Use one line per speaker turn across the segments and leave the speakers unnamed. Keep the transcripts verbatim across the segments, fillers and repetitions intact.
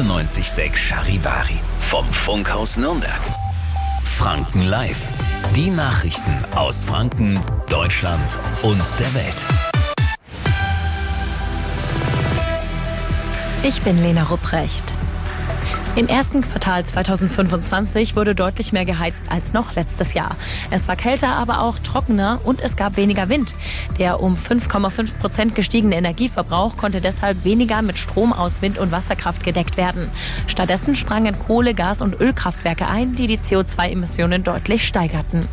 achtundneunzig Komma sechs Charivari. Vom Funkhaus Nürnberg. Franken Live. Die Nachrichten aus Franken, Deutschland und der Welt.
Ich bin Lena Rupprecht. Im ersten Quartal zweitausendfünfundzwanzig wurde deutlich mehr geheizt als noch letztes Jahr. Es war kälter, aber auch trockener und es gab weniger Wind. Der um fünf Komma fünf Prozent gestiegene Energieverbrauch konnte deshalb weniger mit Strom aus Wind- und Wasserkraft gedeckt werden. Stattdessen sprangen Kohle-, Gas- und Ölkraftwerke ein, die die C O zwei Emissionen deutlich steigerten.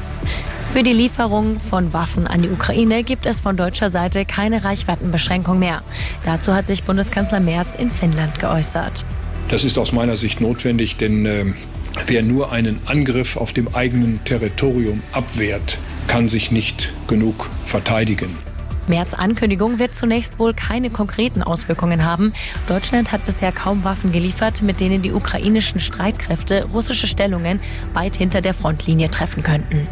Für die Lieferung von Waffen an die Ukraine gibt es von deutscher Seite keine Reichweitenbeschränkung mehr. Dazu hat sich Bundeskanzler Merz in Finnland geäußert.
Das ist aus meiner Sicht notwendig, denn äh, wer nur einen Angriff auf dem eigenen Territorium abwehrt, kann sich nicht genug verteidigen.
Merz' Ankündigung wird zunächst wohl keine konkreten Auswirkungen haben. Deutschland hat bisher kaum Waffen geliefert, mit denen die ukrainischen Streitkräfte russische Stellungen weit hinter der Frontlinie treffen könnten.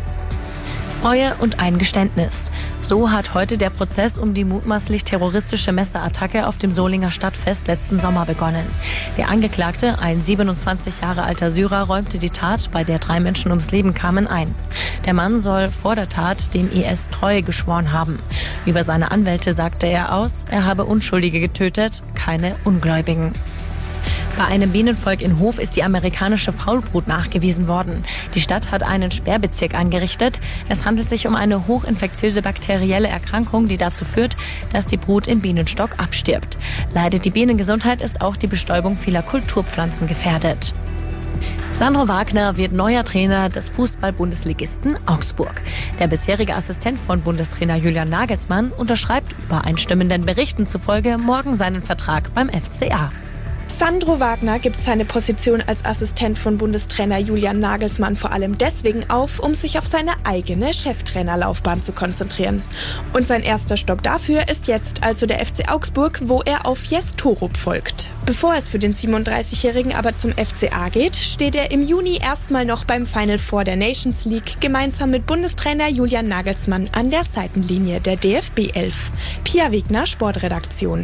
Reue und Eingeständnis. So hat heute der Prozess um die mutmaßlich terroristische Messerattacke auf dem Solinger Stadtfest letzten Sommer begonnen. Der Angeklagte, ein siebenundzwanzig Jahre alter Syrer, räumte die Tat, bei der drei Menschen ums Leben kamen, ein. Der Mann soll vor der Tat dem I S Treue geschworen haben. Über seine Anwälte sagte er aus, er habe Unschuldige getötet, keine Ungläubigen. Bei einem Bienenvolk in Hof ist die amerikanische Faulbrut nachgewiesen worden. Die Stadt hat einen Sperrbezirk eingerichtet. Es handelt sich um eine hochinfektiöse bakterielle Erkrankung, die dazu führt, dass die Brut im Bienenstock abstirbt. Leidet die Bienengesundheit, ist auch die Bestäubung vieler Kulturpflanzen gefährdet. Sandro Wagner wird neuer Trainer des Fußball-Bundesligisten Augsburg. Der bisherige Assistent von Bundestrainer Julian Nagelsmann unterschreibt übereinstimmenden Berichten zufolge morgen seinen Vertrag beim F C A.
Sandro Wagner gibt seine Position als Assistent von Bundestrainer Julian Nagelsmann vor allem deswegen auf, um sich auf seine eigene Cheftrainerlaufbahn zu konzentrieren. Und sein erster Stopp dafür ist jetzt also der F C Augsburg, wo er auf Jes Torup folgt. Bevor es für den siebenunddreißigjährigen aber zum F C A geht, steht er im Juni erstmal noch beim Final Four der Nations League gemeinsam mit Bundestrainer Julian Nagelsmann an der Seitenlinie der D F B elf. Pia Wegner, Sportredaktion.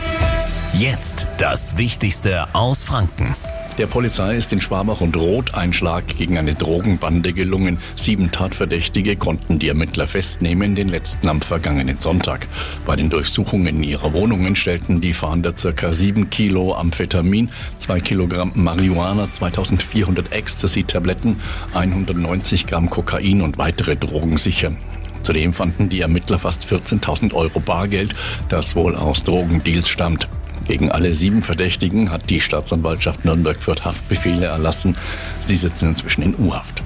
Jetzt das Wichtigste aus Franken.
Der Polizei ist in Schwabach und Roth ein Schlag gegen eine Drogenbande gelungen. Sieben Tatverdächtige konnten die Ermittler festnehmen, den letzten am vergangenen Sonntag. Bei den Durchsuchungen ihrer Wohnungen stellten die Fahnder ca. sieben Kilo Amphetamin, zwei Kilogramm Marihuana, zweitausendvierhundert Ecstasy-Tabletten, hundertneunzig Gramm Kokain und weitere Drogen sicher. Zudem fanden die Ermittler fast vierzehntausend Euro Bargeld, das wohl aus Drogendeals stammt. Gegen alle sieben Verdächtigen hat die Staatsanwaltschaft Nürnberg-Fürth Haftbefehle erlassen. Sie sitzen inzwischen in U-Haft.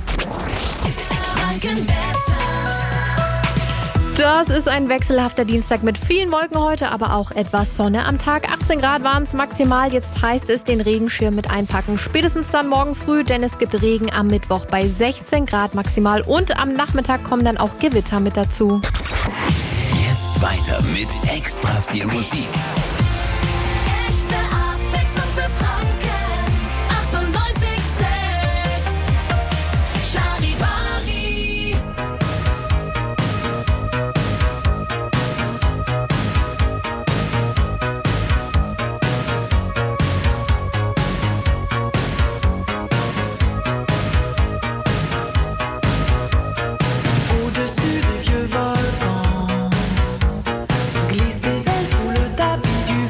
Das ist ein wechselhafter Dienstag mit vielen Wolken heute, aber auch etwas Sonne am Tag. achtzehn Grad waren es maximal. Jetzt heißt es, den Regenschirm mit einpacken. Spätestens dann morgen früh, denn es gibt Regen am Mittwoch bei sechzehn Grad maximal. Und am Nachmittag kommen dann auch Gewitter mit dazu.
Jetzt weiter mit extra viel Musik.
Glisse tes ailes sous le tapis du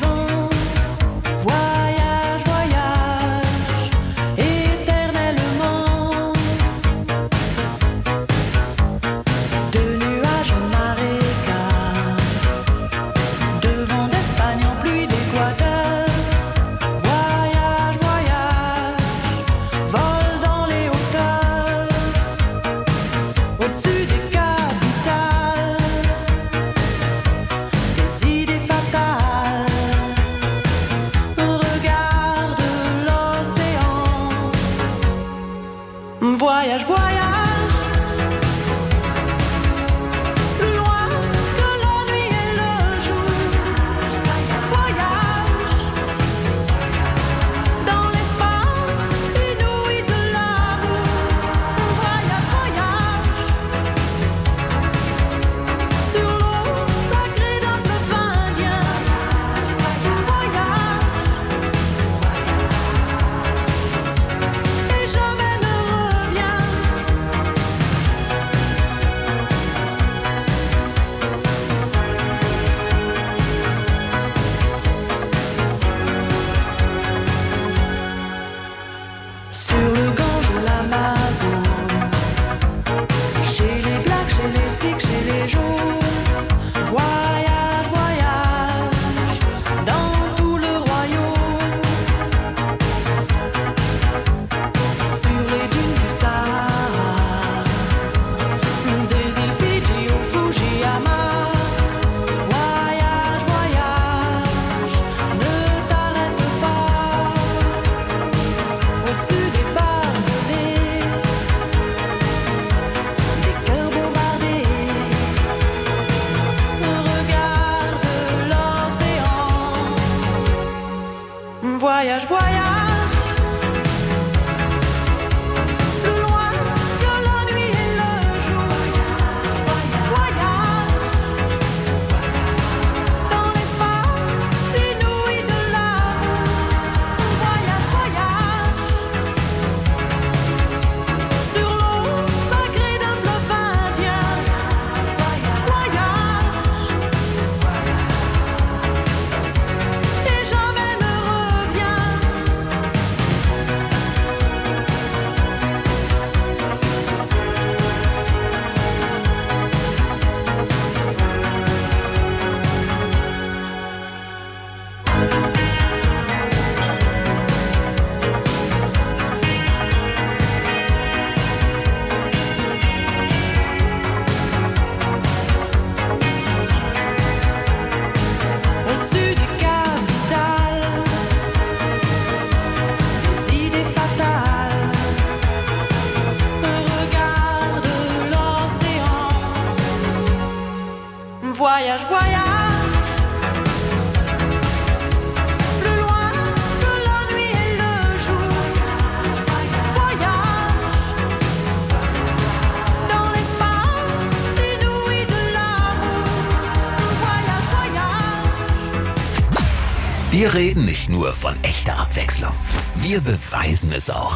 Wir reden nicht nur von echter Abwechslung, wir beweisen es auch.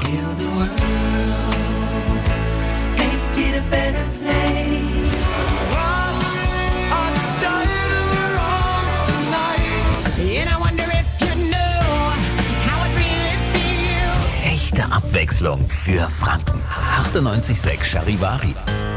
Echte Abwechslung für Franken. achtundneunzig Komma sechs Charivari.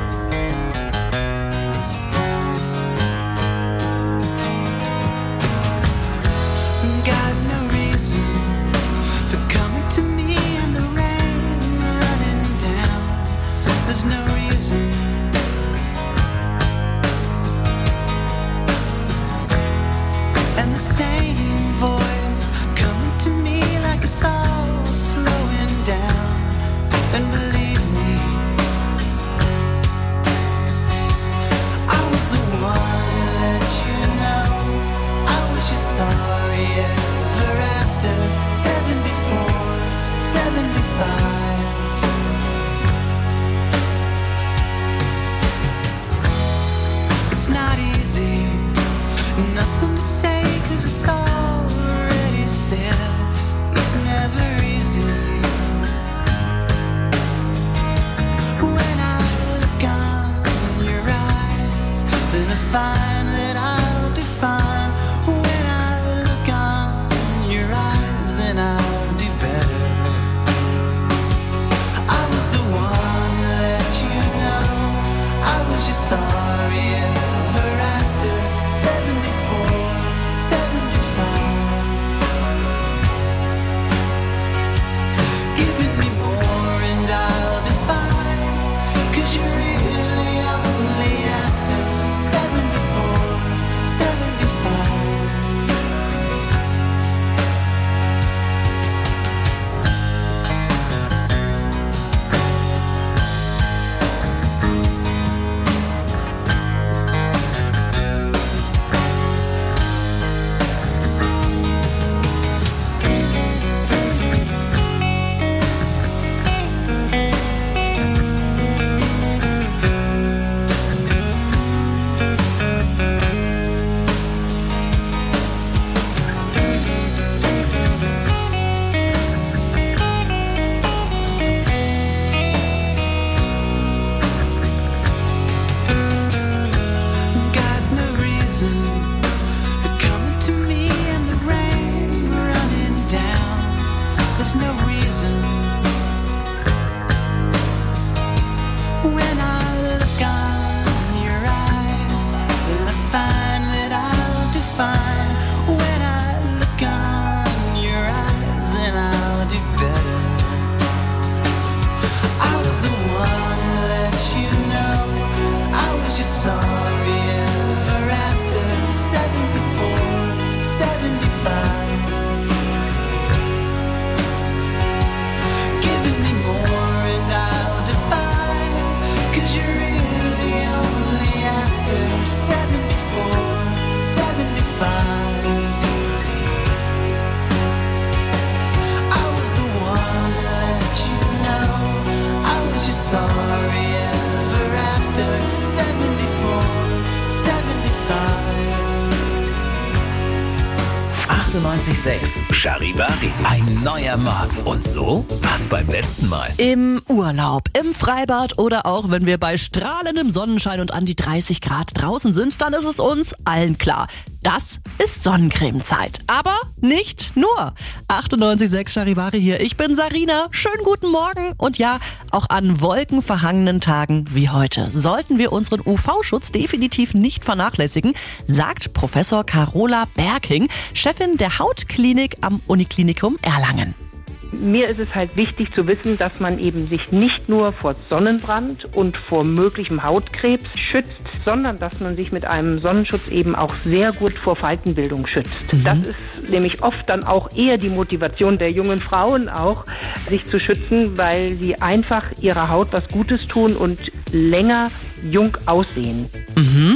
achtundneunzig Komma sechs Charivari. Ein neuer Morgen. Und so war's beim letzten Mal.
Im Urlaub, im Freibad oder auch wenn wir bei strahlendem Sonnenschein und an die dreißig Grad draußen sind, dann ist es uns allen klar. Das ist Sonnencremezeit. Aber nicht nur. achtundneunzig Komma sechs Charivari hier. Ich bin Sarina. Schönen guten Morgen. Und ja, auch an wolkenverhangenen Tagen wie heute sollten wir unseren U V-Schutz definitiv nicht vernachlässigen, sagt Professor Carola Berking, Chefin der Hautklinik am Uniklinikum Erlangen.
Mir ist es halt wichtig zu wissen, dass man eben sich nicht nur vor Sonnenbrand und vor möglichem Hautkrebs schützt, sondern dass man sich mit einem Sonnenschutz eben auch sehr gut vor Faltenbildung schützt. Mhm. Das ist nämlich oft dann auch eher die Motivation der jungen Frauen auch, sich zu schützen, weil sie einfach ihrer Haut was Gutes tun und länger jung aussehen.
Mhm.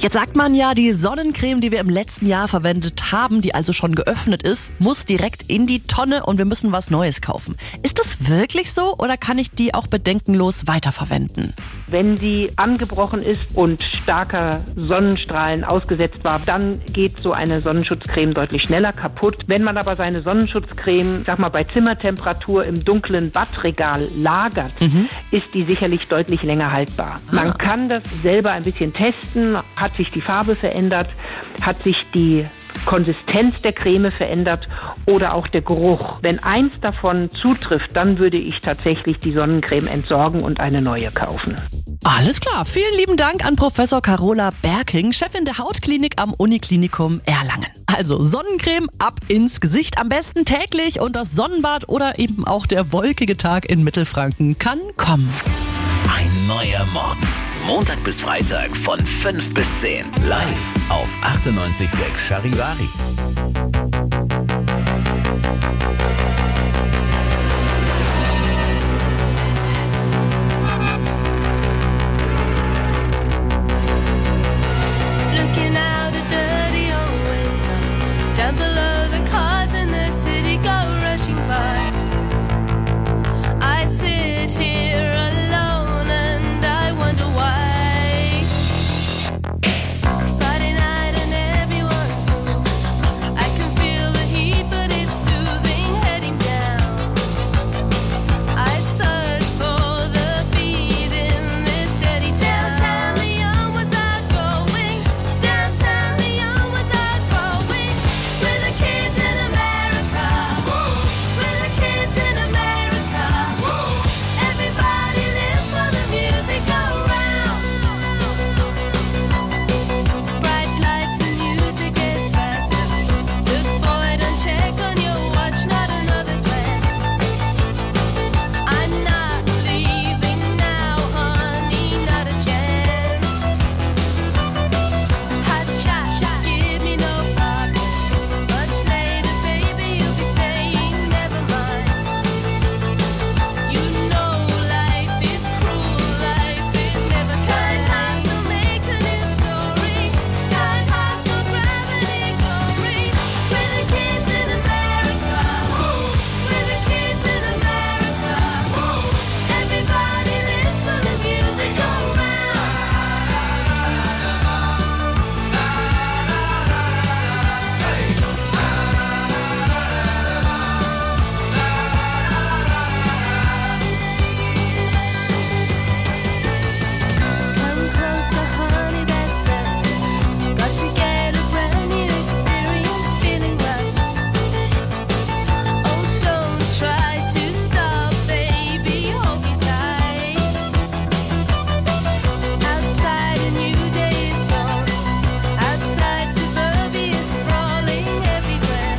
Jetzt sagt man ja, die Sonnencreme, die wir im letzten Jahr verwendet haben, die also schon geöffnet ist, muss direkt in die Tonne und wir müssen was Neues kaufen. Ist das wirklich so oder kann ich die auch bedenkenlos weiterverwenden?
Wenn sie angebrochen ist und starker Sonnenstrahlen ausgesetzt war, dann geht so eine Sonnenschutzcreme deutlich schneller kaputt. Wenn man aber seine Sonnenschutzcreme, sag mal, bei Zimmertemperatur im dunklen Badregal lagert, mhm. ist die sicherlich deutlich länger haltbar. Ah. Man kann das selber ein bisschen testen. Hat sich die Farbe verändert? Hat sich die Konsistenz der Creme verändert oder auch der Geruch? Wenn eins davon zutrifft, dann würde ich tatsächlich die Sonnencreme entsorgen und eine neue kaufen.
Alles klar, vielen lieben Dank an Professor Carola Berking, Chefin der Hautklinik am Uniklinikum Erlangen. Also Sonnencreme ab ins Gesicht, am besten täglich und das Sonnenbad oder eben auch der wolkige Tag in Mittelfranken kann kommen.
Ein neuer Morgen. Montag bis Freitag von fünf bis zehn. Live auf achtundneunzig Komma sechs Charivari.
Looking out a dirty old window, down below the cars in the city go rushing by. I sit here alone and I wonder why. Friday night and everyone's moved. I can feel the heat but it's soothing heading down. I search for the beat in this steady town. Downtown Leon was I going? Downtown Leon was I going? With the kids in America. With the kids in America. Everybody lives for the music around. Bright lights and music gets faster. Look boy, don't check on your watch, not another glance. I'm not leaving now, honey, not a chance. Hot shot, give me no problems. Much later, baby, you'll be saying never mind. You know life is cruel, life is never kind. Hearts will make a new story. Kind hearts will gravity glory. We're the kids in America. We're the kids in America. Everybody lives for the music around. Come closer, honey, that's better. Got to get a brand new experience, feeling right. Oh, don't try to stop, baby, hold me tight. Outside a new day is born. Outside suburbia is sprawling everywhere.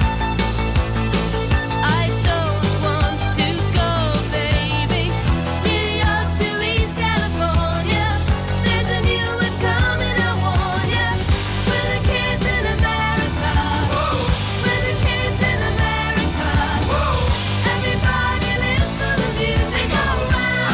I don't want to go, baby. New York to East California. There's a new wave coming, I warn ya. We're the kids in America. We're the kids in America. Everybody lives for the music around.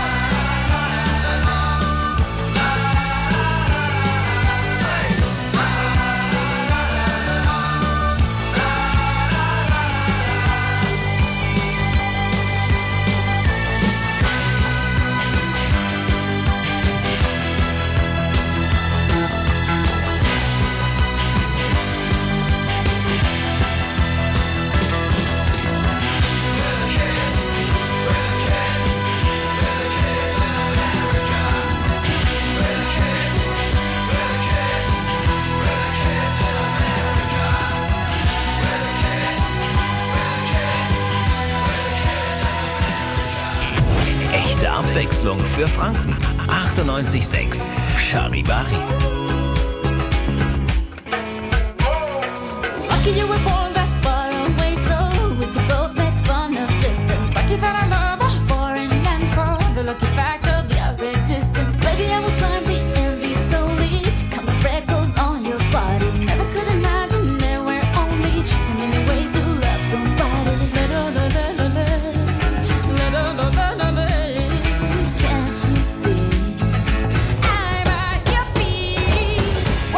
Echte Abwechslung für Franken. achtundneunzig Komma sechs Charivari.
Lucky you were born that far away, so we could both make fun of distance. Lucky that I love a foreign land for the lucky fact of your existence. Baby, I would climb the Andes solely to count the freckles on your body. Never could imagine there were only ten million ways to love somebody. Can't you see? I'm at your feet.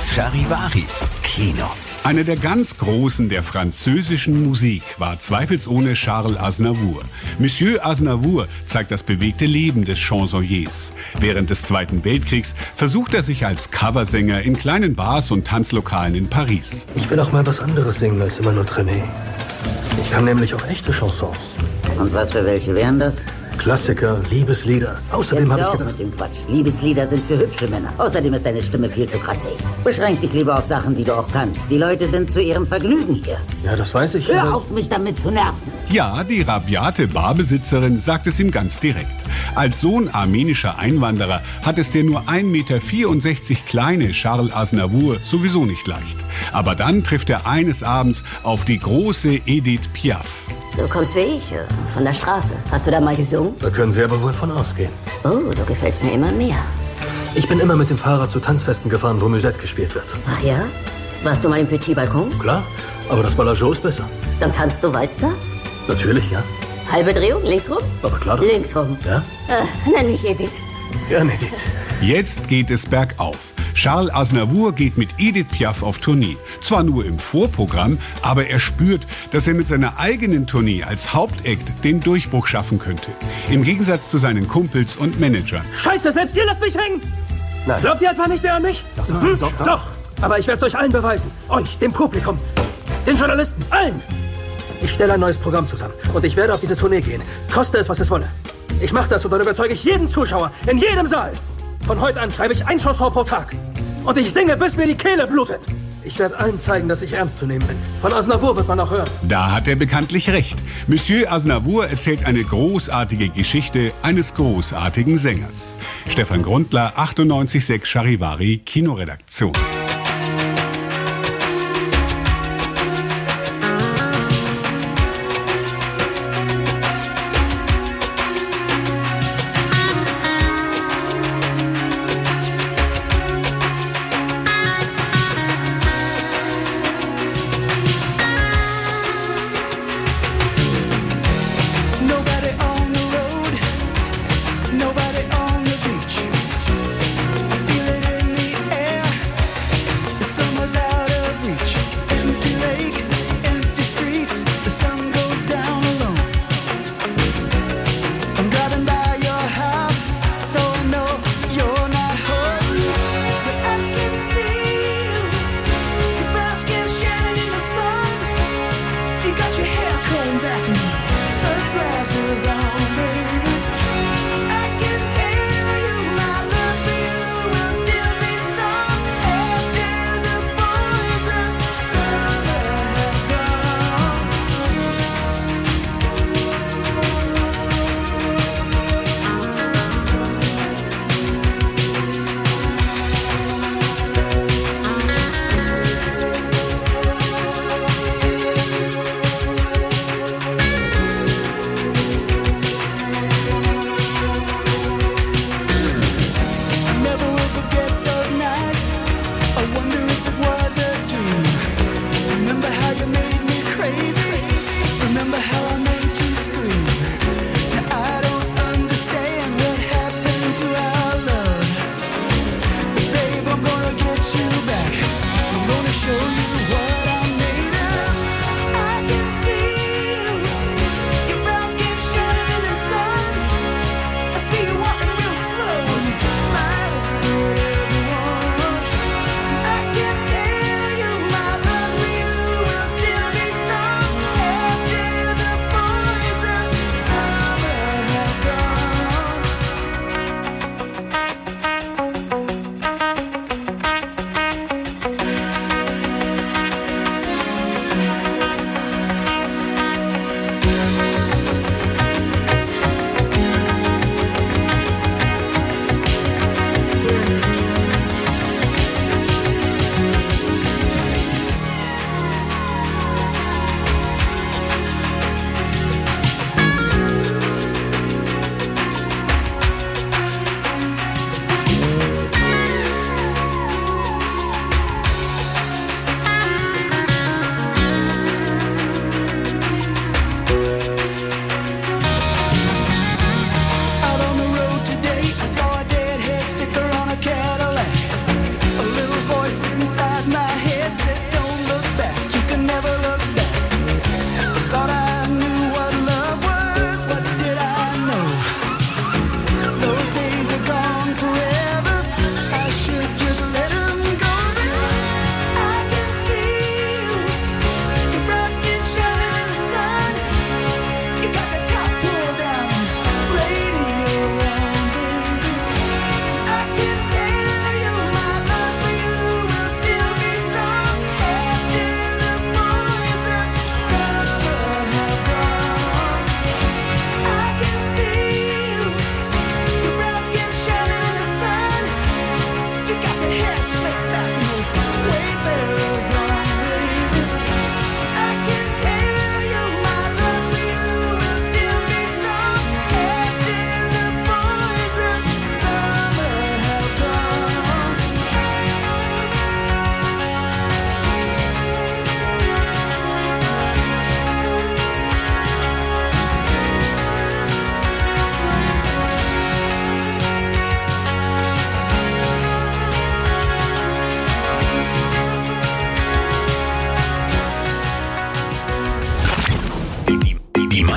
Charivari. Kino.
Einer der ganz Großen der französischen Musik war zweifelsohne Charles Aznavour. Monsieur Aznavour zeigt das bewegte Leben des Chansonniers. Während des Zweiten Weltkriegs versucht er sich als Coversänger in kleinen Bars und Tanzlokalen in Paris.
Ich will auch mal was anderes singen als immer nur Traîner. Ich kann nämlich auch echte Chansons.
Und was für welche wären das?
Klassiker, Liebeslieder. Außerdem habe ich
auch
gedacht...
mit dem Quatsch. Liebeslieder sind für hübsche Männer. Außerdem ist deine Stimme viel zu kratzig. Beschränk dich lieber auf Sachen, die du auch kannst. Die Leute sind zu ihrem Vergnügen hier.
Ja, das weiß ich.
Hör auf, mich damit zu nerven.
Ja, die rabiate Barbesitzerin sagt es ihm ganz direkt. Als Sohn armenischer Einwanderer hat es der nur ein Meter vierundsechzig kleine Charles Aznavour sowieso nicht leicht. Aber dann trifft er eines Abends auf die große Edith Piaf.
Du kommst wie ich, äh, von der Straße. Hast du da mal gesungen?
Da können Sie aber wohl von ausgehen.
Oh, du gefällst mir immer mehr.
Ich bin immer mit dem Fahrrad zu Tanzfesten gefahren, wo Musette gespielt wird.
Ach ja? Warst du mal im Petit Balkon?
Klar, aber das Ballajot ist besser.
Dann tanzt du Walzer?
Natürlich, ja.
Halbe Drehung, links rum?
Aber klar doch.
Links rum.
Ja?
Äh, nenn mich Edith.
Gerne, Edith.
Jetzt geht es bergauf. Charles Aznavour geht mit Edith Piaf auf Tournee. Zwar nur im Vorprogramm, aber er spürt, dass er mit seiner eigenen Tournee als Hauptakt den Durchbruch schaffen könnte. Im Gegensatz zu seinen Kumpels und Managern.
Scheiße, selbst ihr lasst mich hängen!
Nein.
Glaubt ihr etwa nicht mehr an mich?
Doch, doch,
hm?
doch, doch.
Doch, aber ich werde es euch allen beweisen. Euch, dem Publikum, den Journalisten, allen. Ich stelle ein neues Programm zusammen und ich werde auf diese Tournee gehen. Koste es, was es wolle. Ich mache das und dann überzeuge ich jeden Zuschauer in jedem Saal. Von heute an schreibe ich ein Chanson pro Tag. Und ich singe, bis mir die Kehle blutet. Ich werde allen zeigen, dass ich ernst zu nehmen bin. Von Aznavour wird man auch hören.
Da hat er bekanntlich recht. Monsieur Aznavour erzählt eine großartige Geschichte eines großartigen Sängers. Stefan Grundler, achtundneunzig Komma sechs Charivari, Kinoredaktion.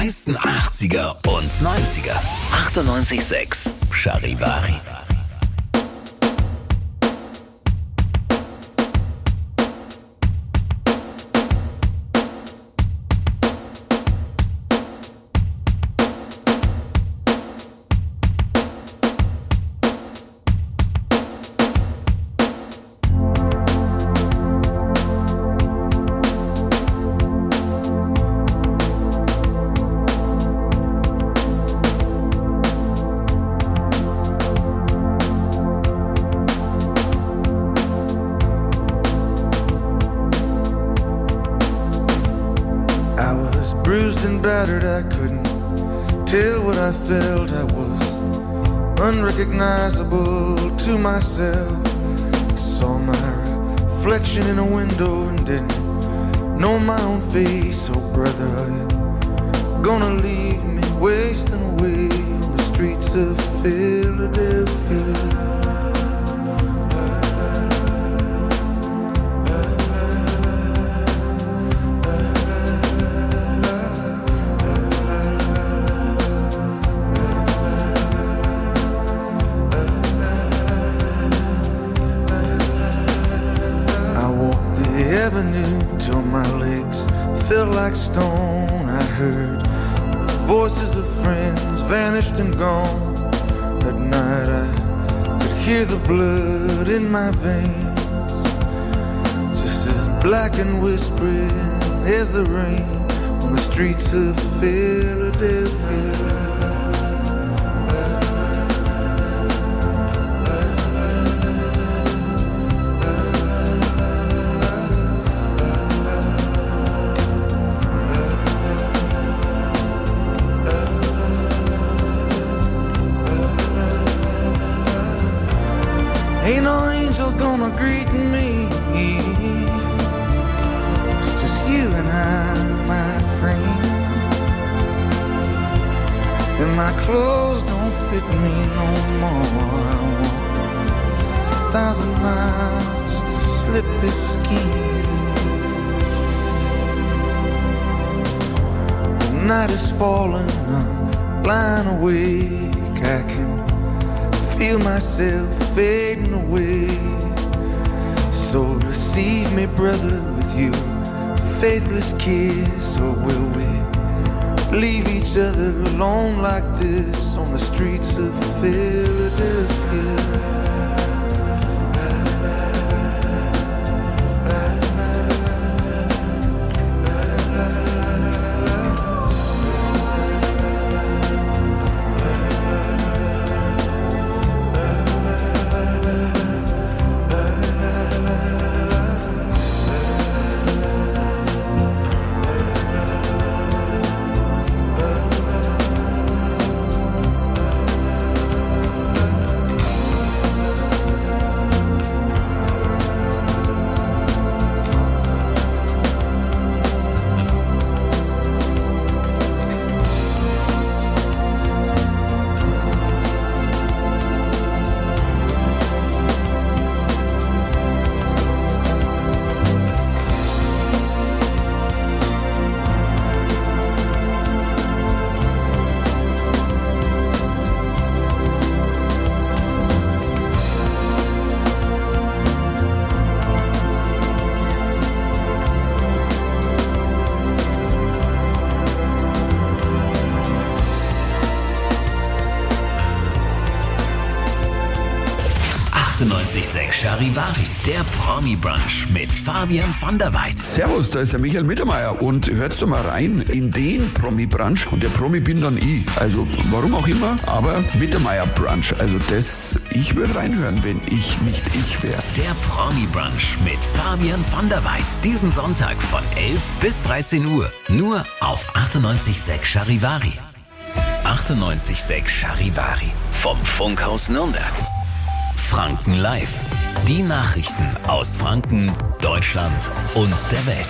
meisten achtziger und neunziger. achtundneunzig Komma sechs Charivari.
Bruised and battered, I couldn't tell what I felt. I was unrecognizable to myself. I saw my reflection in a window and didn't know my own face. Oh brother, are you gonna leave me wasting away on the streets of Philadelphia? Till my legs felt like stone. I heard the voices of friends vanished and gone. That night I could hear the blood in my veins, just as black and whispering as the rain on the streets of Philadelphia. Ain't no angel gonna greet me. It's just you and I, my friend. And my clothes don't fit me no more. I walk a thousand miles just to slip this skin. The night is falling, I'm lying awake. I can feel myself fading away. So receive me, brother, with your faithless kiss. Or will we leave each other alone like this on the streets of Philadelphia?
achtundneunzig Komma sechs Charivari, der Promi-Brunch mit Fabian van der Weid.
Servus, da ist der Michael Mittermeier und hört's doch mal rein in den Promi-Brunch. Und der Promi bin dann ich. Also warum auch immer, aber Mittermeier-Brunch. Also das, ich würde reinhören, wenn ich nicht ich wäre.
Der Promi-Brunch mit Fabian van der Weid. Diesen Sonntag von elf bis dreizehn Uhr. Nur auf achtundneunzig Komma sechs Charivari. achtundneunzig Komma sechs Charivari. Vom Funkhaus Nürnberg. Franken Live. Die Nachrichten aus Franken, Deutschland und der Welt.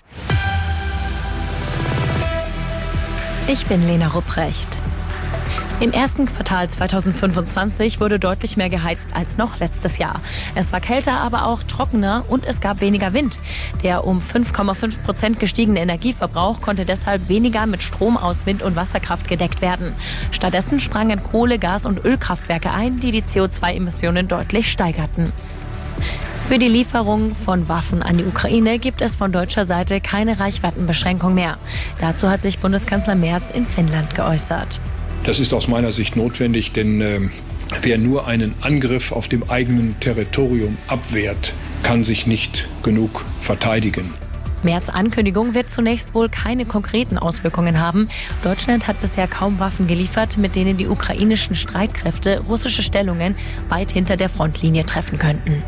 Ich bin Lena Rupprecht. Im ersten Quartal zweitausendfünfundzwanzig wurde deutlich mehr geheizt als noch letztes Jahr. Es war kälter, aber auch trockener und es gab weniger Wind. Der um fünf Komma fünf Prozent gestiegene Energieverbrauch konnte deshalb weniger mit Strom aus Wind- und Wasserkraft gedeckt werden. Stattdessen sprangen Kohle-, Gas- und Ölkraftwerke ein, die die C O zwei Emissionen deutlich steigerten. Für die Lieferung von Waffen an die Ukraine gibt es von deutscher Seite keine Reichweitenbeschränkung mehr. Dazu hat sich Bundeskanzler Merz in Finnland geäußert.
Das ist aus meiner Sicht notwendig, denn äh, wer nur einen Angriff auf dem eigenen Territorium abwehrt, kann sich nicht genug verteidigen.
Merz' Ankündigung wird zunächst wohl keine konkreten Auswirkungen haben. Deutschland hat bisher kaum Waffen geliefert, mit denen die ukrainischen Streitkräfte russische Stellungen weit hinter der Frontlinie treffen könnten.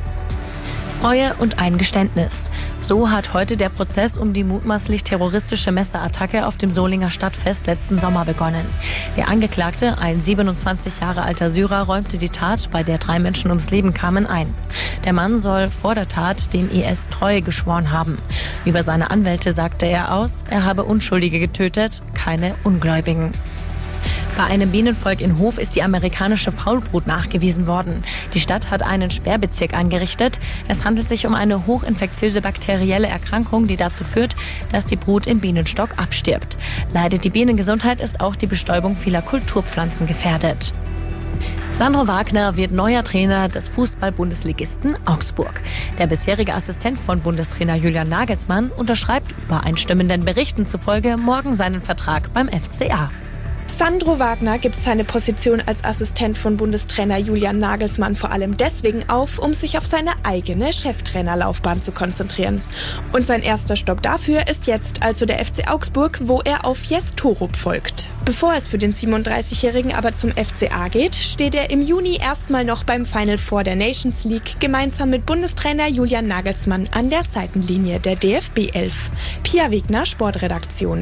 Reue und ein Geständnis. So hat heute der Prozess um die mutmaßlich terroristische Messerattacke auf dem Solinger Stadtfest letzten Sommer begonnen. Der Angeklagte, ein siebenundzwanzig Jahre alter Syrer, räumte die Tat, bei der drei Menschen ums Leben kamen, ein. Der Mann soll vor der Tat dem I S Treue geschworen haben. Über seine Anwälte sagte er aus, er habe Unschuldige getötet, keine Ungläubigen. Bei einem Bienenvolk in Hof ist die amerikanische Faulbrut nachgewiesen worden. Die Stadt hat einen Sperrbezirk eingerichtet. Es handelt sich um eine hochinfektiöse bakterielle Erkrankung, die dazu führt, dass die Brut im Bienenstock abstirbt. Leidet die Bienengesundheit, ist auch die Bestäubung vieler Kulturpflanzen gefährdet. Sandro Wagner wird neuer Trainer des Fußball-Bundesligisten Augsburg. Der bisherige Assistent von Bundestrainer Julian Nagelsmann unterschreibt übereinstimmenden Berichten zufolge morgen seinen Vertrag beim F C A.
Sandro Wagner gibt seine Position als Assistent von Bundestrainer Julian Nagelsmann vor allem deswegen auf, um sich auf seine eigene Cheftrainerlaufbahn zu konzentrieren. Und sein erster Stopp dafür ist jetzt also der F C Augsburg, wo er auf Jes Torup folgt. Bevor es für den siebenunddreißigjährigen aber zum F C A geht, steht er im Juni erstmal noch beim Final Four der Nations League gemeinsam mit Bundestrainer Julian Nagelsmann an der Seitenlinie der D F B elf. Pia Wegner, Sportredaktion.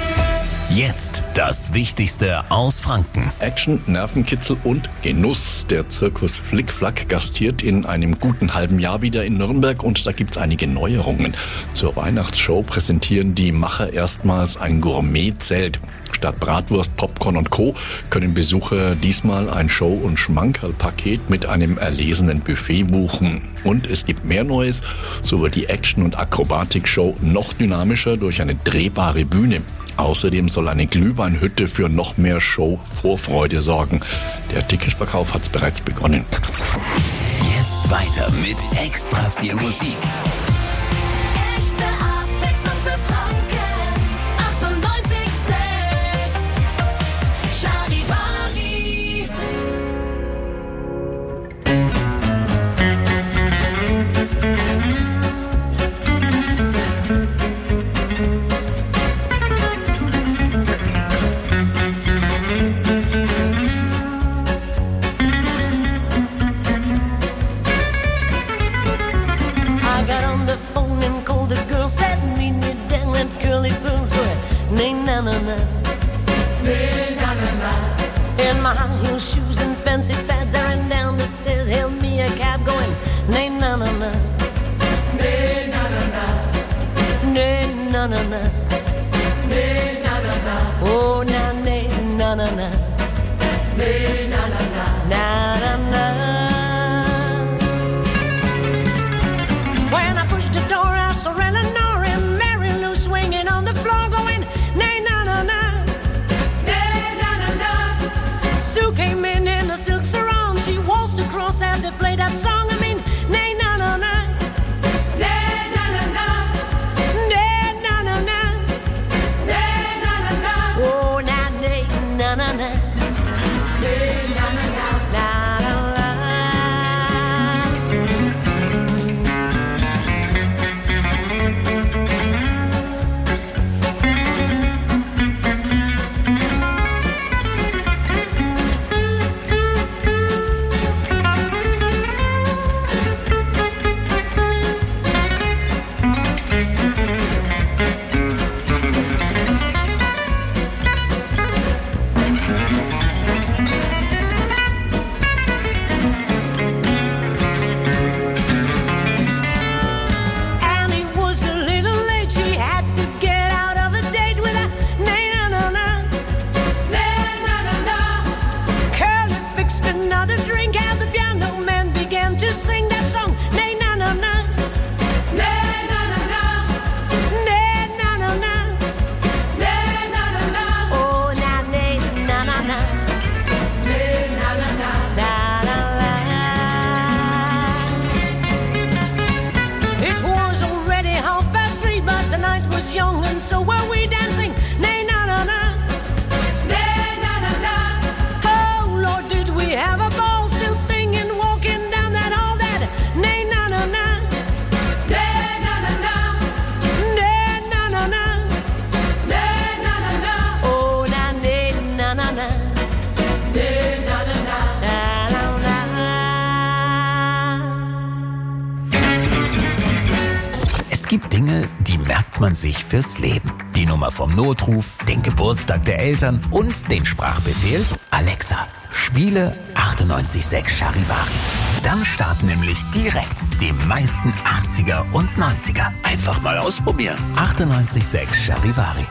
Jetzt das Wichtigste aus Franken.
Action, Nervenkitzel und Genuss. Der Zirkus Flickflack gastiert in einem guten halben Jahr wieder in Nürnberg und da gibt's einige Neuerungen. Zur Weihnachtsshow präsentieren die Macher erstmals ein Gourmetzelt. Statt Bratwurst, Popcorn und Co. können Besucher diesmal ein Show- und Schmankerl-Paket mit einem erlesenen Buffet buchen. Und es gibt mehr Neues, so wird die Action- und Akrobatik-Show noch dynamischer durch eine drehbare Bühne. Außerdem soll eine Glühweinhütte für noch mehr Show-Vorfreude sorgen. Der Ticketverkauf hat bereits begonnen.
Jetzt weiter mit extra viel Musik.
Echte Abwechslung für Franken. achtundneunzig Komma sechs Charivari.
I got on the phone and called the girl, said meet me down at Curly Pearl's where nay na na na, nay na na na. In my high heel shoes and fancy pads, I ran down the stairs, hailed me a cab going nay na na na, nay na na na, nay na na na, nay na na na. Oh na nay na na na, nay na na na, na na na. When I pushed the door, I saw Eleanor and Mary Lou swinging on the floor, going nay na na na, nay na na na. Sue came in in a silk sarong, she waltzed across as they played that song. I mean, nay na na na, nay na na na, nay na na na, nay na na na. Oh na nay na na na, nay.
gibt Dinge, die merkt man sich fürs Leben. Die Nummer vom Notruf, den Geburtstag der Eltern und den Sprachbefehl Alexa, spiele achtundneunzig Komma sechs Charivari. Dann starten nämlich direkt die meisten achtziger und neunziger. Einfach mal ausprobieren. achtundneunzig Komma sechs Charivari.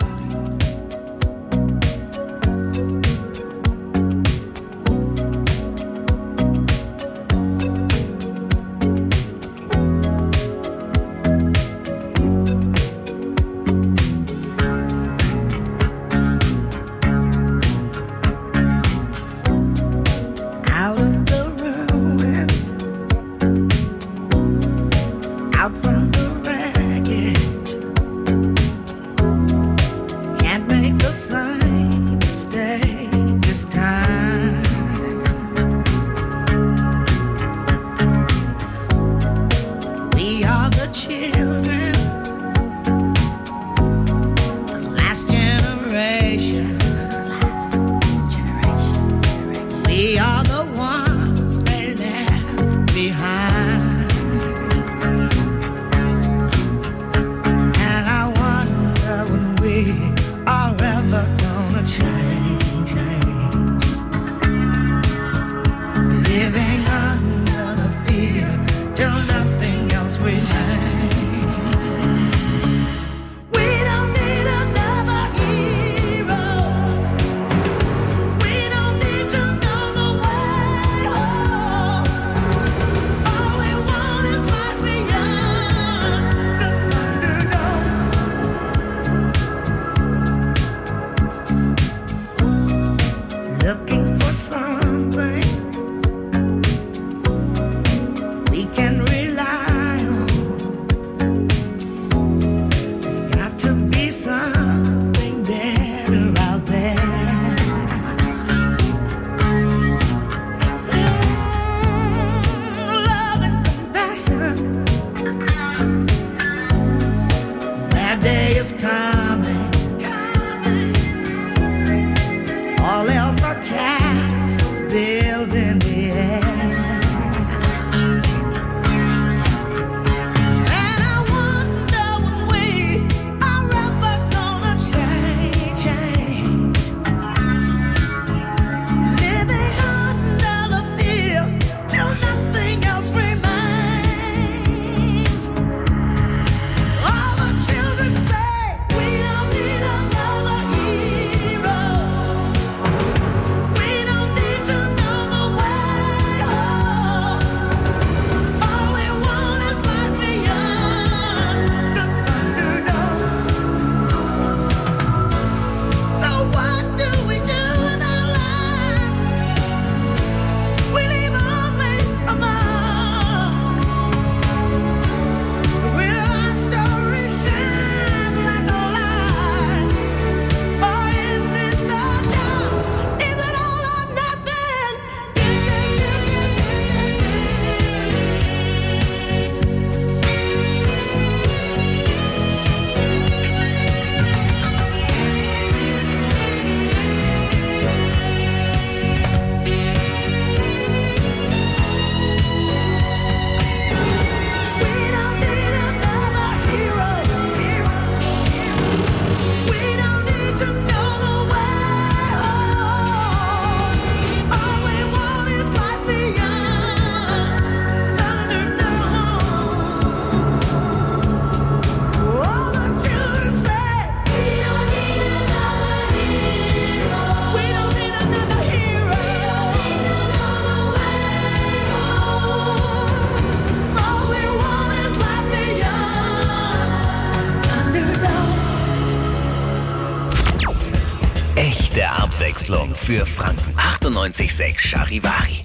Abwechslung für Franken. achtundneunzig Komma sechs Charivari.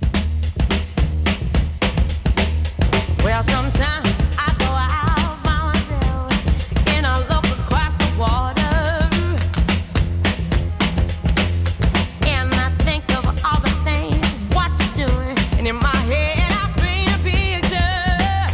Well, sometimes I go out by myself and I look across the water and I think of all the things what you're doing, and in my head I paint a picture.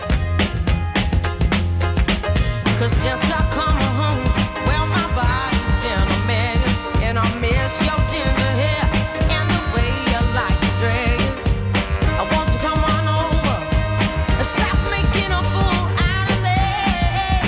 'Cause since I come home, well, my body's been a mess, and I miss your ginger hair and the way you like to dress. I want you to come on over and stop making a fool out of me.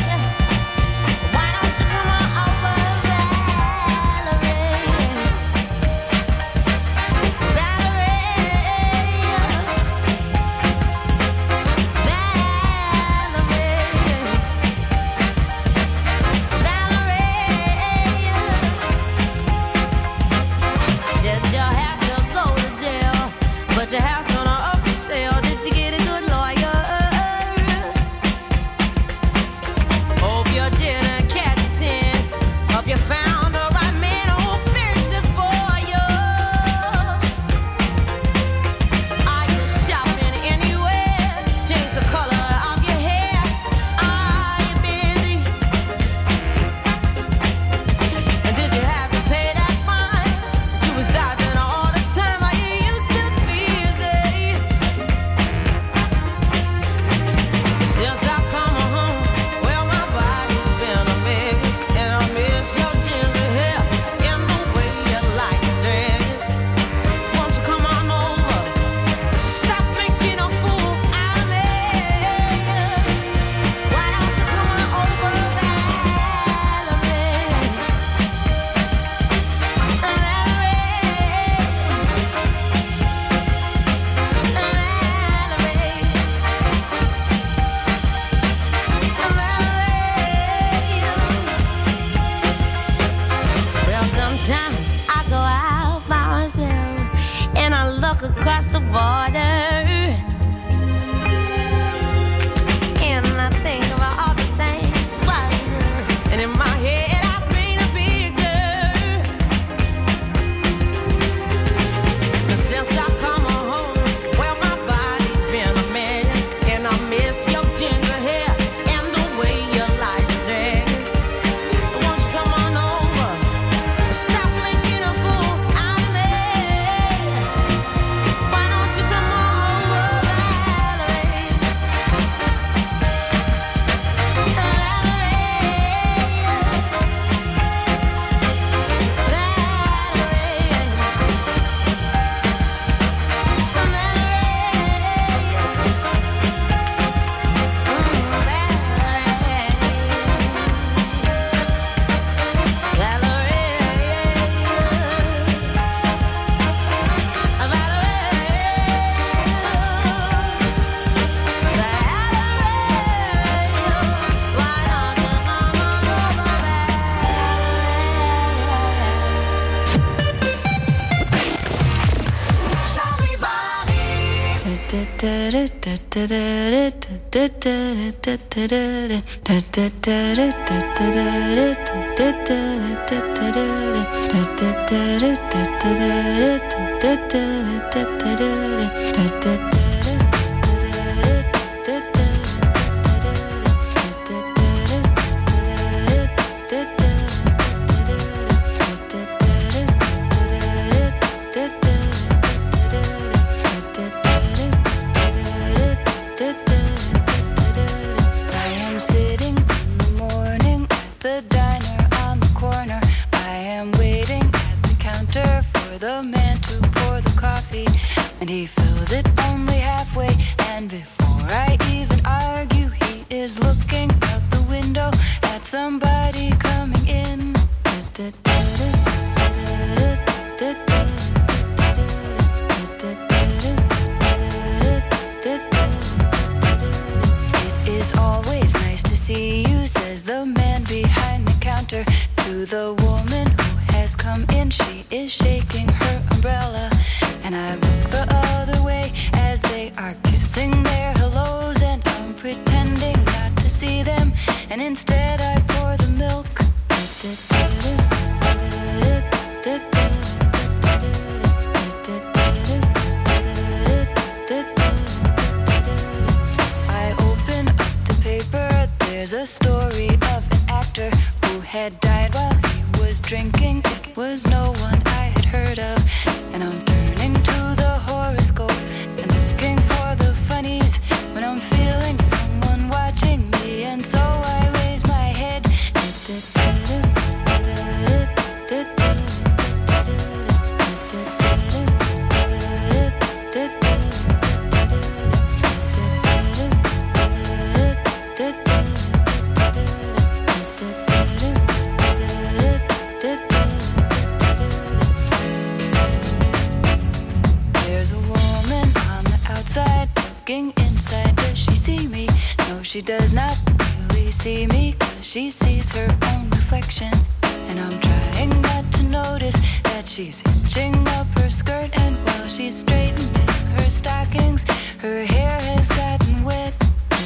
water. And I think about all the things, wow. And in my head I paint a picture. And since I come home, well, my body's been a mess. And I miss your ginger hair and the way you like to dress. Won't you come on over? Stop making a fool out of me. Why don't you come on over, Valerie?
I am sitting in the morning at the diner on the corner. I am waiting at the counter for the man to pour the coffee, and he fills it only halfway. And before I even argue, he is looking out the window at somebody coming in. It is always nice to see you, says the man behind the counter to the woman who has come in. She is shaking her umbrella, and I look the other way as they are kissing their hellos, and I'm pretending not to see them, and instead I pour the milk. I open up the paper, there's a story of an actor who had died while he was drinking. It was no one I had heard of, and I'm turning to the horoscope and looking for the funnies when I'm feeling someone watching me, and so I raise my head. There's a woman on the outside looking inside. Does she see me? No, she does not really see me, 'cause she sees her own reflection. And I'm trying not to notice that she's hitching up her skirt, and while she's straightening her stockings, her hair has gotten wet.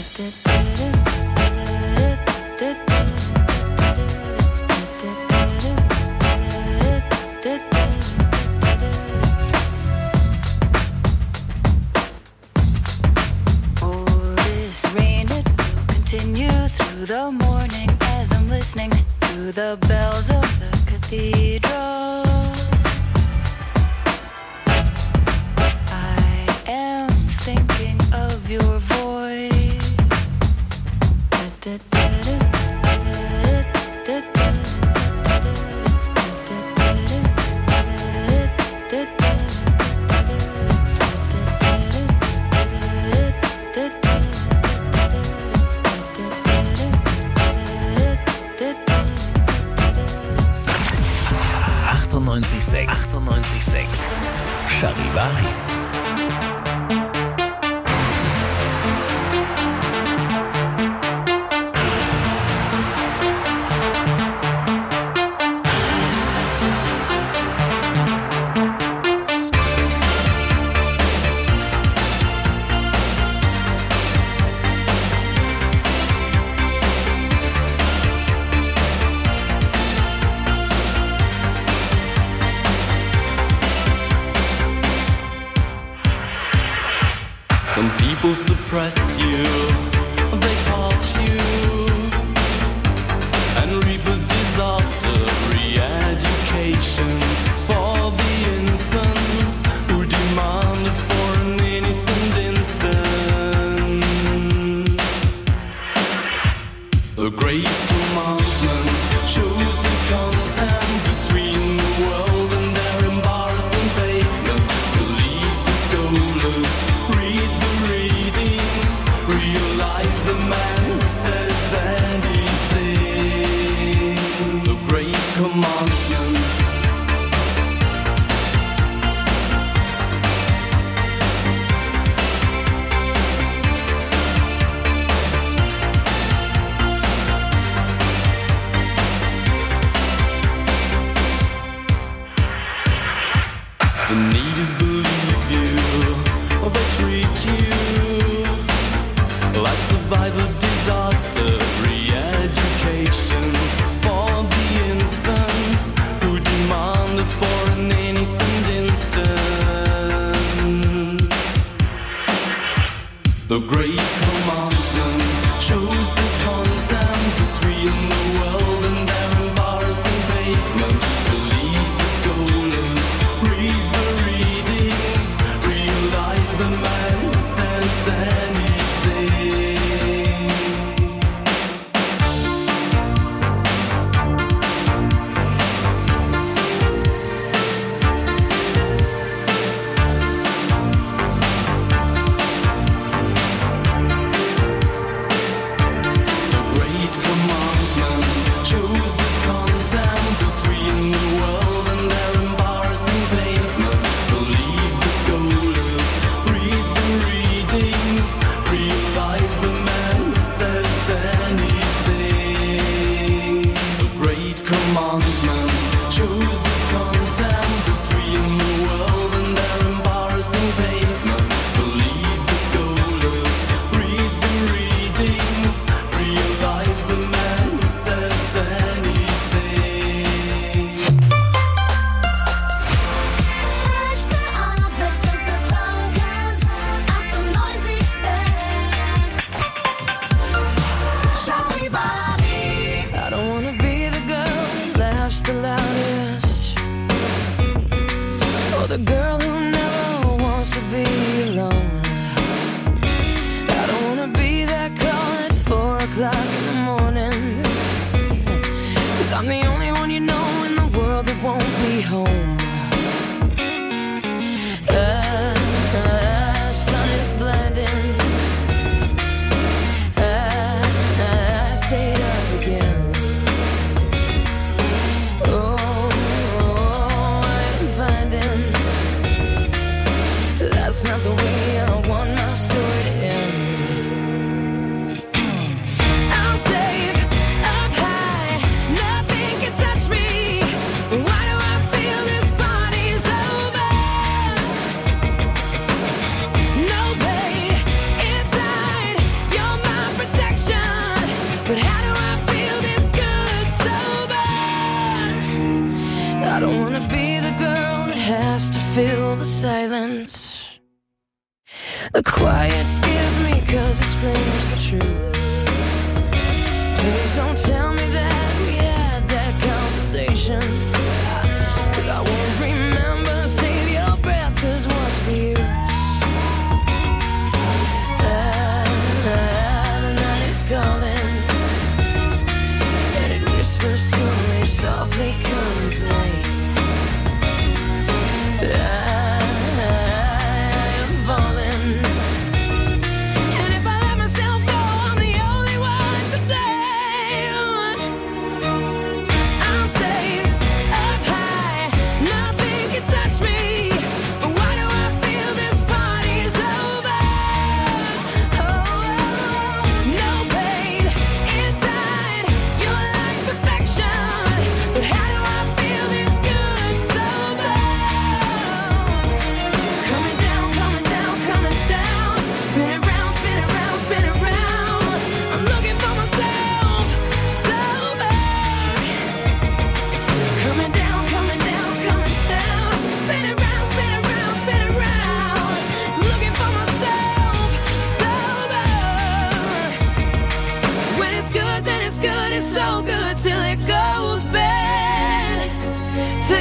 Oh, this rain, it will continue through the morning as I'm listening to the bells of the cathedral. I am thinking of your voice.
achtundneunzig Komma sechs. achtundneunzig Komma sechs. Charivari.
People suppress you, they parch you, and reap a disaster. Re-education for the infants who demanded for an innocent instant. The great commandment shows the content between the world and their embarrassing pavement. Believe the scholars, read the readings, realize the man who says anything. The great commandment. The need is believe you, or they treat you like survivor disaster. Re-education for the infants who demanded for an innocent instant. The great commandment shows the content between the world and their embarrassing pavement. Believe the scholars, read the readings, realize the man who says anything. The great commandment shows the content between the world and their embarrassing pavement. Believe the scholars, read the readings, realize the man who says anything. The great commandment shows the content between the world and their embarrassing pavement. Believe the scholars, read the readings, realize the man who says anything.
I don't wanna be the girl that laughs the loudest, or the girl who never wants to be alone. I don't wanna be that call at four o'clock in the morning, 'cause I'm the only one you know in the world that won't be home. Ah, ah, sun is blinding. Ah, ah, I stayed up again. Oh, oh, I didn't find him. That's not the way I want my story to end. I'm safe up high, nothing can touch me. Why do I feel this party's over? No pain inside, you're my protection. But how do I feel this good sober? I don't wanna be the girl that has to fill the silence. The quiet scares me 'cause it screams the truth. Please don't tell me that we had that conversation, 'cause I won't remember. Save your breath, 'cause what's the use? Ah, ah, the night is calling, and it whispers to me softly, come and play. Ah, I am falling, and if I let myself go, I'm the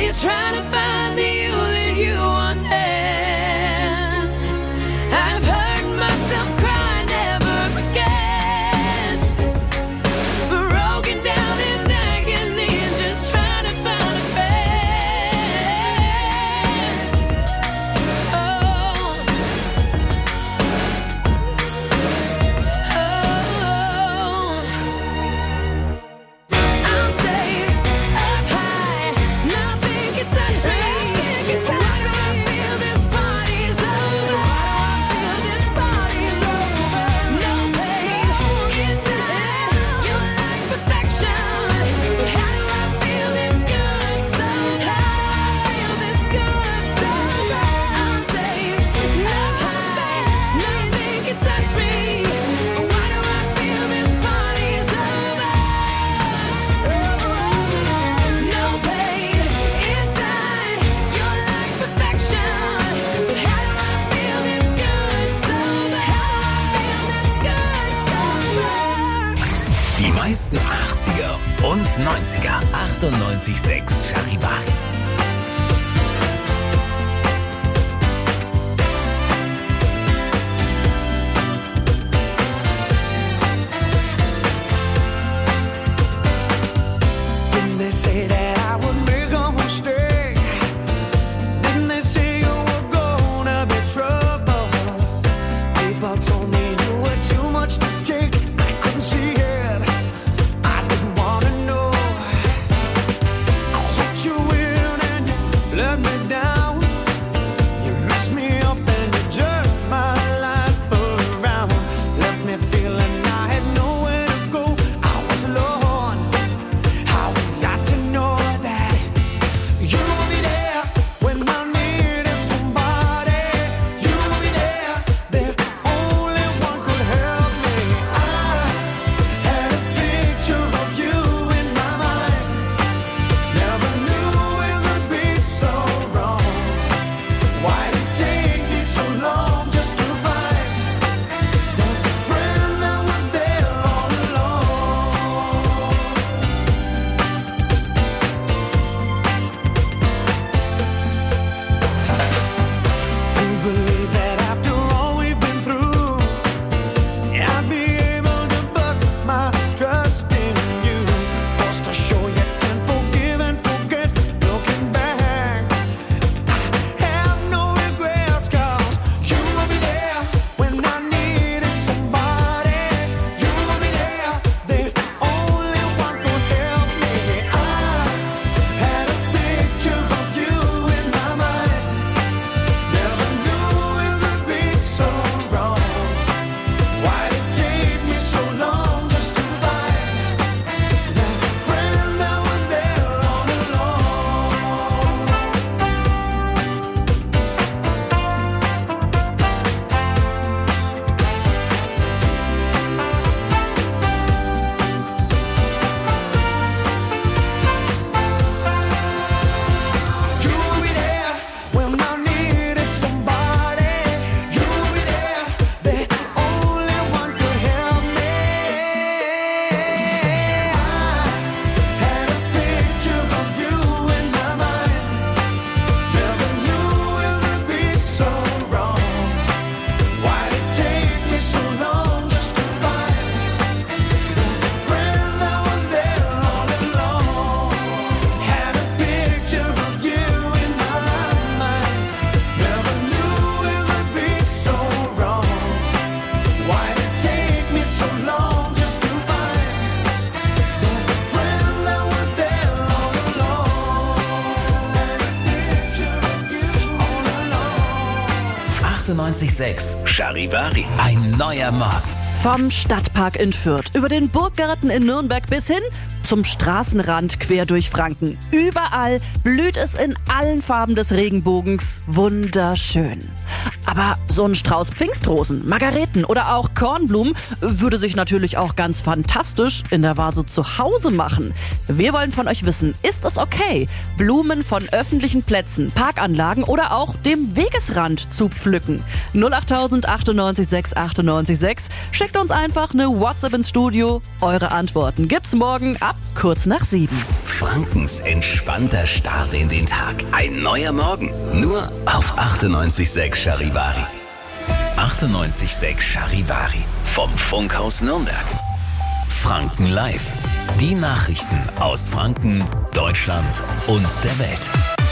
You're trying to find the you that you once had. I've heard myself cry never again. Broken down in agony and just trying to find a bed. Oh, oh. I'm safe up high, nothing can touch me. Why do I feel this body's over? Feel this body's over. No pain inside. You're like perfection. But how do I feel this good somehow? Feel this good somehow. I'm safe up high, nothing can touch me. Why do I feel this body's over? No pain inside. You're like perfection. But how do I feel this good somehow? Feel this good somehow.
Die meisten achtziger und neunziger. achtundneunzig Komma sechs Charivari.
Didn't they say that I would make a mistake? Didn't they say you were gonna be trouble? People told me you were too much to take. I couldn't see it. I didn't wanna know. I let you in and you let me down. You messed me up and you turned my life around. Left me feeling I had nowhere to go. I was alone. How was I to know that you would be there when I needed somebody? You would be there, the only one could help me. I had a picture of you in my mind. Never knew it would be so wrong. Why did it take me so long just to find the friend that was there all along? You believe that after all we've been through, I'd be able to put my trust in you. Just to show you can forgive and forget. Looking back, I have no regrets, 'cause you will be there when I needed somebody. You will be there, the only one could help me. I had a picture of you in my mind. Never knew it would be so wrong. Why did it take me so long just to find that friend that was there all along? You will be there when I needed somebody. You will be there, the only one could help me. I had a picture of you in my mind. Never knew it would be so wrong. Why did it take me so long just to find the friend that was there all along? Had a picture of you in my mind. Never knew it would be so wrong. Why did it take me so long just to find the friend that was there all along? Had a picture of you all along.
achtundneunzig Komma sechs Charivari. Ein neuer Morgen.
Vom Stadtpark in Fürth über den Burggarten in Nürnberg bis hin zum Straßenrand quer durch Franken. Überall blüht es in allen Farben des Regenbogens. Wunderschön. Aber so ein Strauß Pfingstrosen, Margareten oder auch Kornblumen würde sich natürlich auch ganz fantastisch in der Vase zu Hause machen. Wir wollen von euch wissen, ist es okay, Blumen von öffentlichen Plätzen, Parkanlagen oder auch dem Wegesrand zu pflücken? null acht tausend achtundneunzig sechs achtundneunzig sechs. Schickt uns einfach eine WhatsApp ins Studio. Eure Antworten gibt's morgen ab kurz nach sieben.
Frankens entspannter Start in den Tag. Ein neuer Morgen. Nur auf achtundneunzig Komma sechs Charivari. achtundneunzig Komma sechs Charivari. Vom Funkhaus Nürnberg. Franken Live. Die Nachrichten aus Franken, Deutschland und der Welt.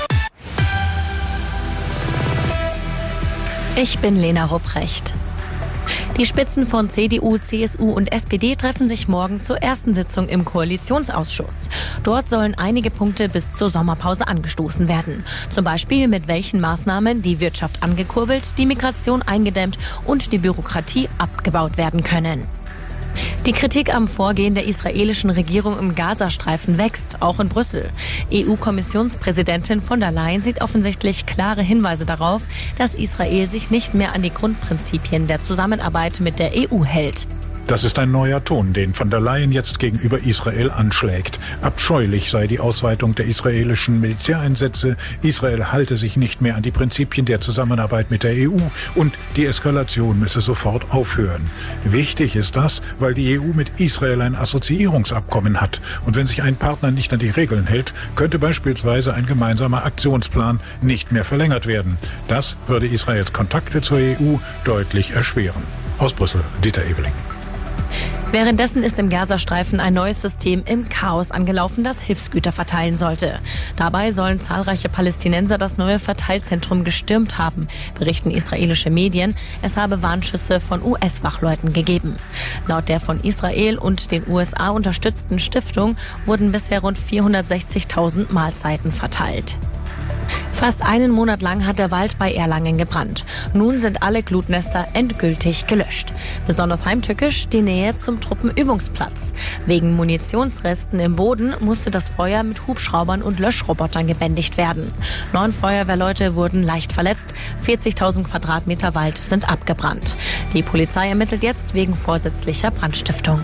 Ich bin Lena Rupprecht. Die Spitzen von C D U, C S U und S P D treffen sich morgen zur ersten Sitzung im Koalitionsausschuss. Dort sollen einige Punkte bis zur Sommerpause angestoßen werden. Zum Beispiel mit welchen Maßnahmen die Wirtschaft angekurbelt, die Migration eingedämmt und die Bürokratie abgebaut werden können. Die Kritik am Vorgehen der israelischen Regierung im Gazastreifen wächst, auch in Brüssel. E U-Kommissionspräsidentin von der Leyen sieht offensichtlich klare Hinweise darauf, dass Israel sich nicht mehr an die Grundprinzipien der Zusammenarbeit mit der E U hält.
Das ist ein neuer Ton, den von der Leyen jetzt gegenüber Israel anschlägt. Abscheulich sei die Ausweitung der israelischen Militäreinsätze. Israel halte sich nicht mehr an die Prinzipien der Zusammenarbeit mit der E U und die Eskalation müsse sofort aufhören. Wichtig ist das, weil die E U mit Israel ein Assoziierungsabkommen hat. Und wenn sich ein Partner nicht an die Regeln hält, könnte beispielsweise ein gemeinsamer Aktionsplan nicht mehr verlängert werden. Das würde Israels Kontakte zur E U deutlich erschweren. Aus Brüssel, Dieter Ebeling.
Währenddessen ist im Gazastreifen ein neues System im Chaos angelaufen, das Hilfsgüter verteilen sollte. Dabei sollen zahlreiche Palästinenser das neue Verteilzentrum gestürmt haben, berichten israelische Medien. Es habe Warnschüsse von U S-Wachleuten gegeben. Laut der von Israel und den U S A unterstützten Stiftung wurden bisher rund vierhundertsechzigtausend Mahlzeiten verteilt. Fast einen Monat lang hat der Wald bei Erlangen gebrannt. Nun sind alle Glutnester endgültig gelöscht. Besonders heimtückisch die Nähe zum Truppenübungsplatz. Wegen Munitionsresten im Boden musste das Feuer mit Hubschraubern und Löschrobotern gebändigt werden. Neun Feuerwehrleute wurden leicht verletzt. vierzigtausend Quadratmeter Wald sind abgebrannt. Die Polizei ermittelt jetzt wegen vorsätzlicher Brandstiftung.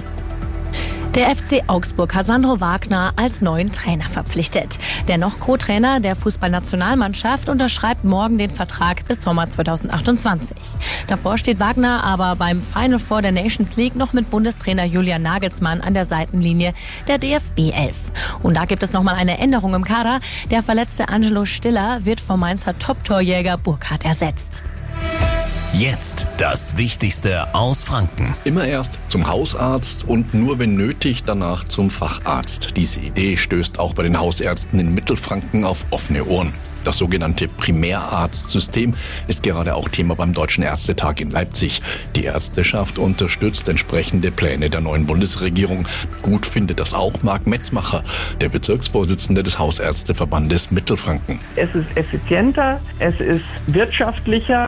Der F C Augsburg hat Sandro Wagner als neuen Trainer verpflichtet. Der noch Co-Trainer der Fußballnationalmannschaft unterschreibt morgen den Vertrag bis Sommer zweitausendachtundzwanzig. Davor steht Wagner aber beim Final Four der Nations League noch mit Bundestrainer Julian Nagelsmann an der Seitenlinie der D F B elf. Und da gibt es nochmal eine Änderung im Kader. Der verletzte Angelo Stiller wird vom Mainzer Top-Torjäger Burkhardt ersetzt.
Jetzt das Wichtigste aus Franken.
Immer erst zum Hausarzt und nur wenn nötig danach zum Facharzt. Diese Idee stößt auch bei den Hausärzten in Mittelfranken auf offene Ohren. Das sogenannte Primärarztsystem ist gerade auch Thema beim Deutschen Ärztetag in Leipzig. Die Ärzteschaft unterstützt entsprechende Pläne der neuen Bundesregierung. Gut findet das auch Marc Metzmacher, der Bezirksvorsitzende des Hausärzteverbandes Mittelfranken.
Es ist effizienter, es ist wirtschaftlicher.